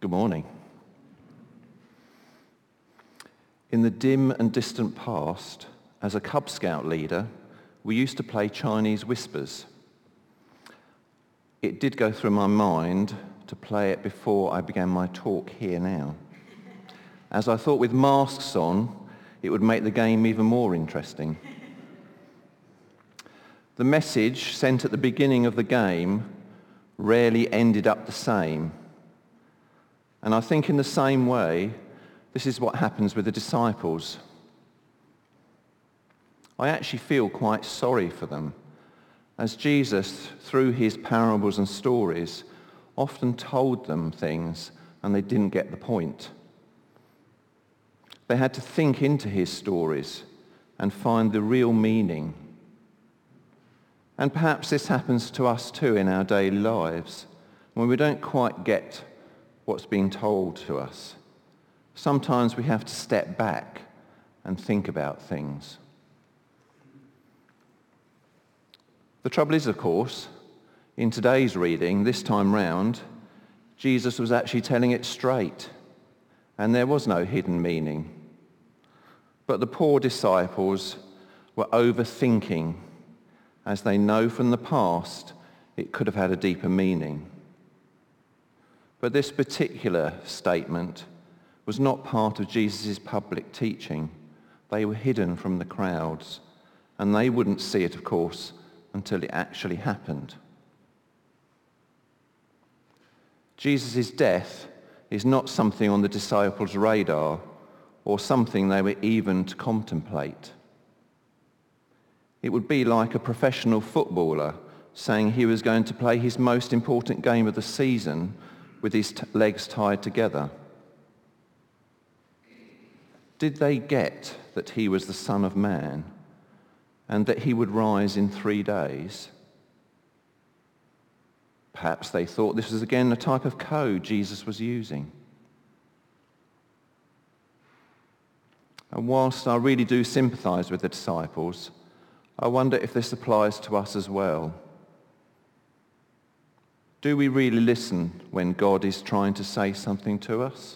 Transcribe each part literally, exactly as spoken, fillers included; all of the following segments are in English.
Good morning. In the dim and distant past, as a Cub Scout leader, we used to play Chinese whispers. It did go through my mind to play it before I began my talk here now, as I thought with masks on, it would make the game even more interesting. The message sent at the beginning of the game rarely ended up the same. And I think in the same way, this is what happens with the disciples. I actually feel quite sorry for them, as Jesus, through his parables and stories, often told them things and they didn't get the point. They had to think into his stories and find the real meaning. And perhaps this happens to us too in our daily lives, when we don't quite get what's being told to us. Sometimes we have to step back and think about things. The trouble is, of course, in today's reading, this time round, Jesus was actually telling it straight, and there was no hidden meaning. But the poor disciples were overthinking, as they know from the past it could have had a deeper meaning. But this particular statement was not part of Jesus' public teaching. They were hidden from the crowds, and they wouldn't see it, of course, until it actually happened. Jesus' death is not something on the disciples' radar or something they were even to contemplate. It would be like a professional footballer saying he was going to play his most important game of the season with his t- legs tied together. Did they get that he was the Son of Man and that he would rise in three days? Perhaps they thought this was again a type of code Jesus was using. And whilst I really do sympathise with the disciples, I wonder if this applies to us as well. Do we really listen when God is trying to say something to us?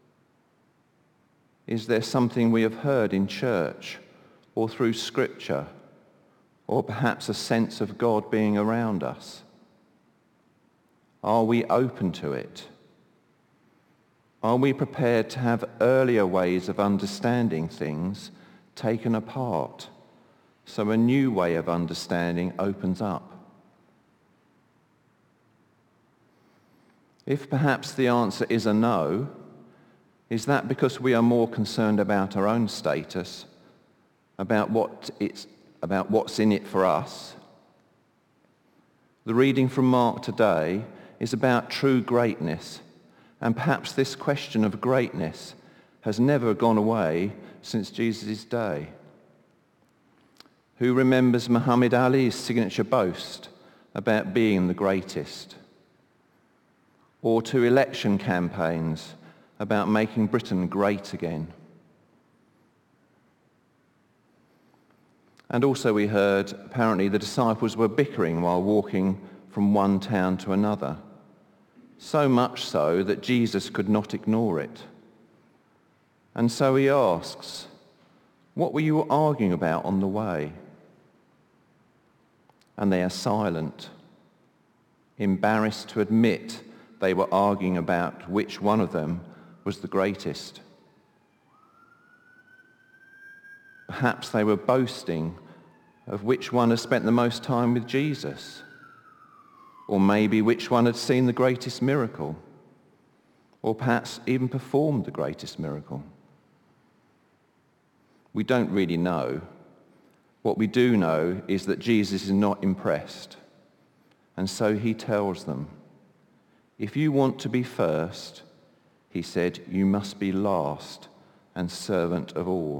Is there something we have heard in church or through Scripture, or perhaps a sense of God being around us? Are we open to it? Are we prepared to have earlier ways of understanding things taken apart, so a new way of understanding opens up? If perhaps the answer is a no, is that because we are more concerned about our own status, about what it's, about what's in it for us? The reading from Mark today is about true greatness, and perhaps this question of greatness has never gone away since Jesus' day. Who remembers Muhammad Ali's signature boast about being the greatest? Or to election campaigns about making Britain great again? And also we heard apparently the disciples were bickering while walking from one town to another, so much so that Jesus could not ignore it. And so he asks, "What were you arguing about on the way?" And they are silent, embarrassed to admit they were arguing about which one of them was the greatest. Perhaps they were boasting of which one had spent the most time with Jesus, or maybe which one had seen the greatest miracle, or perhaps even performed the greatest miracle. We don't really know. What we do know is that Jesus is not impressed, and so he tells them, "If you want to be first," he said, "you must be last and servant of all."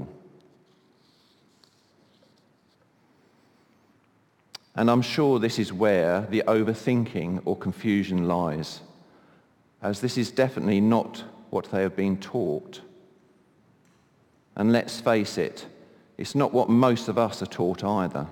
And I'm sure this is where the overthinking or confusion lies, as this is definitely not what they have been taught. And let's face it, it's not what most of us are taught either.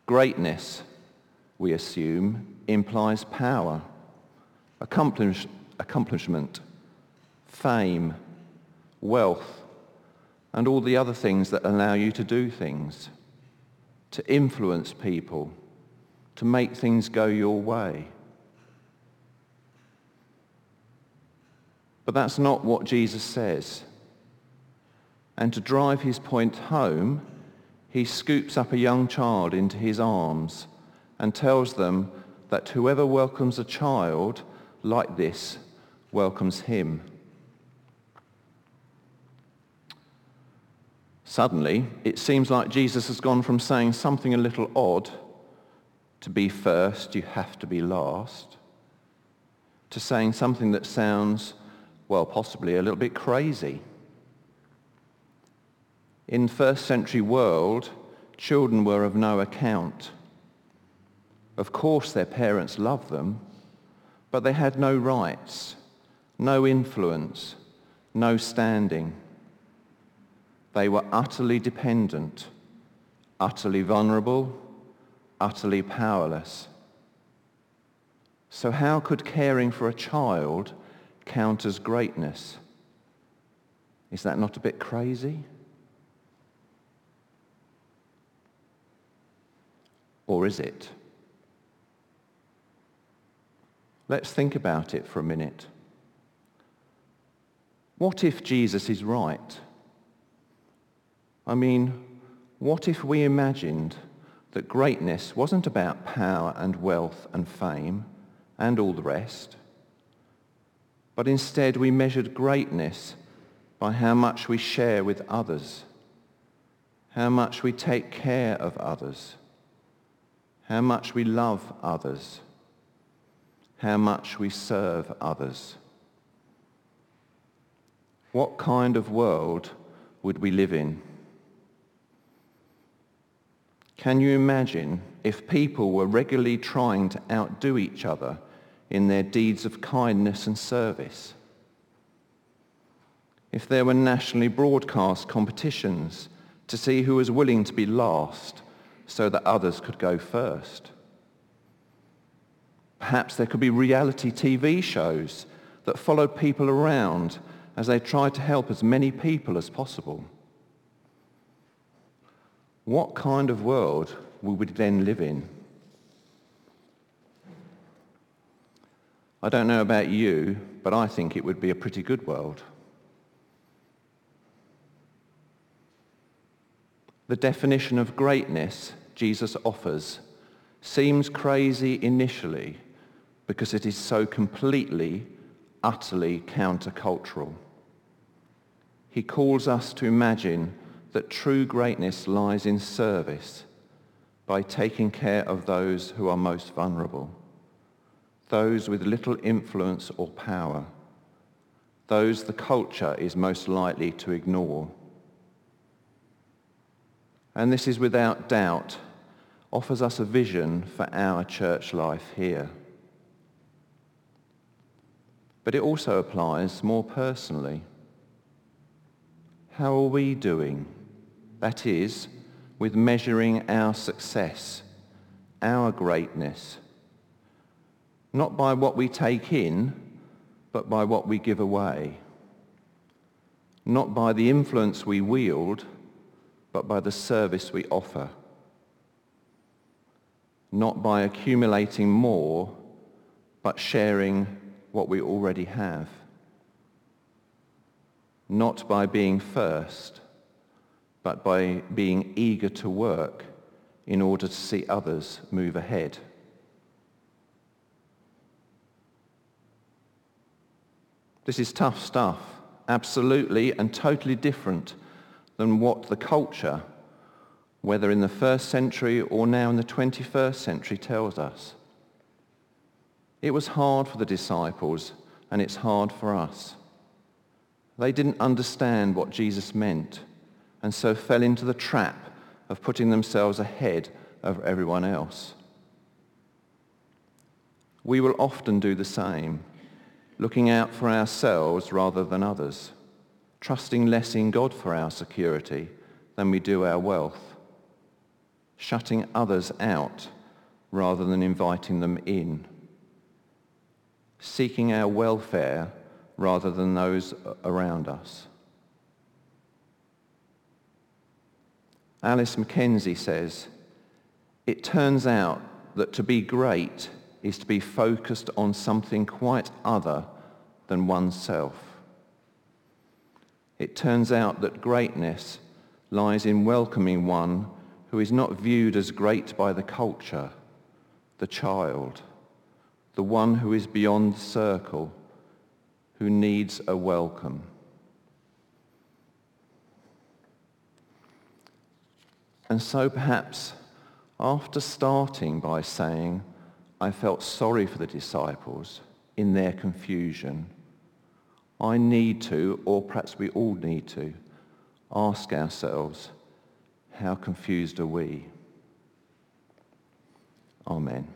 Greatness, we assume, implies power, accomplish, accomplishment, fame, wealth, and all the other things that allow you to do things, to influence people, to make things go your way. But that's not what Jesus says. And to drive his point home, he scoops up a young child into his arms and tells them that whoever welcomes a child like this welcomes him. Suddenly, it seems like Jesus has gone from saying something a little odd, to be first, you have to be last, to saying something that sounds, well, possibly a little bit crazy. In first century world, children were of no account. Of course their parents loved them, but they had no rights, no influence, no standing. They were utterly dependent, utterly vulnerable, utterly powerless. So how could caring for a child count as greatness? Is that not a bit crazy? Or is it? Let's think about it for a minute. What if Jesus is right? I mean, what if we imagined that greatness wasn't about power and wealth and fame and all the rest, but instead we measured greatness by how much we share with others, how much we take care of others, how much we love others, how much we serve others? What kind of world would we live in? Can you imagine if people were regularly trying to outdo each other in their deeds of kindness and service? If there were nationally broadcast competitions to see who was willing to be last so that others could go first? Perhaps there could be reality T V shows that followed people around as they tried to help as many people as possible. What kind of world would we then live in? I don't know about you, but I think it would be a pretty good world. The definition of greatness Jesus offers seems crazy initially because it is so completely, utterly countercultural. He calls us to imagine that true greatness lies in service, by taking care of those who are most vulnerable, those with little influence or power, those the culture is most likely to ignore. And this is without doubt offers us a vision for our church life here. But it also applies more personally. How are we doing? That is, with measuring our success, our greatness, not by what we take in, but by what we give away, not by the influence we wield, but by the service we offer, not by accumulating more, but sharing what we already have, not by being first, but by being eager to work in order to see others move ahead. This is tough stuff, absolutely and totally different than what the culture, whether in the first century or now in the twenty-first century, tells us. It was hard for the disciples, and it's hard for us. They didn't understand what Jesus meant, and so fell into the trap of putting themselves ahead of everyone else. We will often do the same, looking out for ourselves rather than others, trusting less in God for our security than we do our wealth, shutting others out rather than inviting them in, seeking our welfare rather than those around us. Alice Mackenzie says, "It turns out that to be great is to be focused on something quite other than oneself. It turns out that greatness lies in welcoming one who is not viewed as great by the culture, the child, the one who is beyond the circle, who needs a welcome." And so perhaps after starting by saying, I felt sorry for the disciples in their confusion, I need to, or perhaps we all need to, ask ourselves, how confused are we? Amen.